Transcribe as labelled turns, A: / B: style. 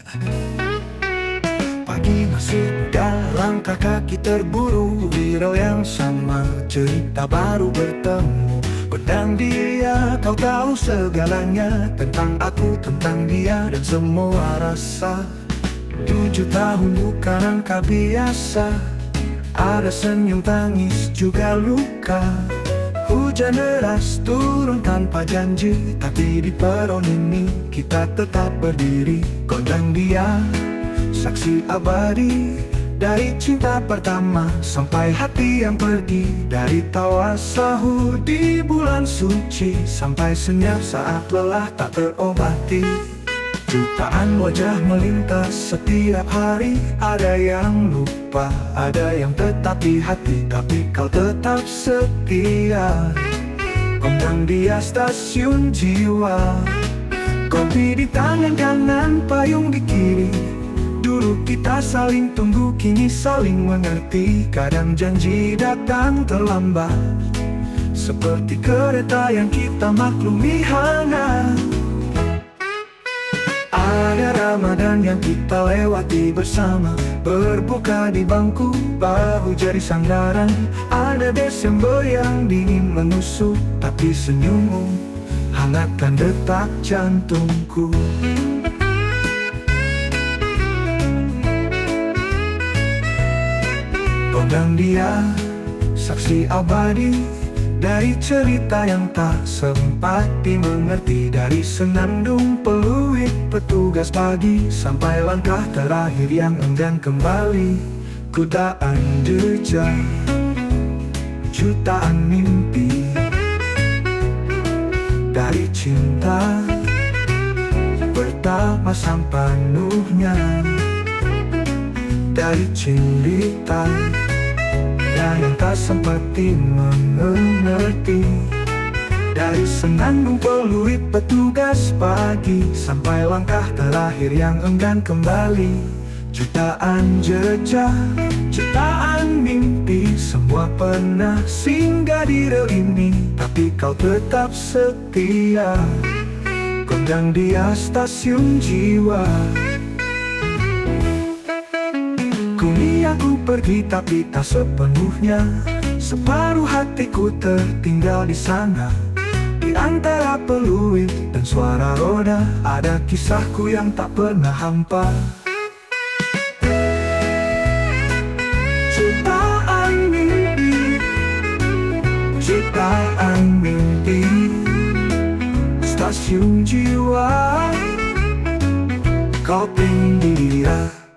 A: Pagi masuk dalam kaki terburu, viral yang sama, cerita baru bertemu. Pedang dia, kau tahu segalanya tentang aku, tentang dia dan semua rasa. 7 tahun bukan angka biasa, ada senyum, tangis, juga luka. Hujan deras turun tanpa janji, tapi di peron ini kita tetap berdiri. Kau dan dia, saksi abadi, dari cinta pertama sampai hati yang pergi. Dari tawa sahur di bulan suci, sampai senyap saat lelah tak terobati. Jutaan wajah melintas setiap hari, ada yang lupa, ada yang tetap di hati, tapi kau tetap setia. Kondang dia stasiun jiwa, kopi di tangan kanan, payung di kiri. Dulu kita saling tunggu, kini saling mengerti. Kadang janji datang terlambat, seperti kereta yang kita maklumi hangat. Ada Ramadan yang kita lewati bersama, berbuka di bangku bahu jadi sandaran. Ada Desember yang dingin menusuk, tapi senyummu hangatkan detak jantungku. Kau dan dia, saksi abadi, dari cerita yang tak sempat dimengerti. Dari senandung peluit petugas pagi, sampai langkah terakhir yang enggan kembali. Jutaan jejak, jutaan mimpi, dari cinta pertama sampai penuhnya. Dari cinta yang tak sempat dimengerti, dari senandung peluit petugas pagi, sampai langkah terakhir yang enggan kembali. Jutaan jejak, jutaan mimpi, semua pernah singgah di rel ini, tapi kau tetap setia. Kondang dia stasiun jiwa. Aku pergi tapi tak sepenuhnya, separuh hatiku tertinggal di sana. Di antara peluit dan suara roda, ada kisahku yang tak pernah hampa. Jutaan mimpi, jutaan mimpi, stasiun jiwa, kopi dia.